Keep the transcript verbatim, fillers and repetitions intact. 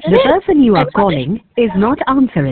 The person you are calling is not answering.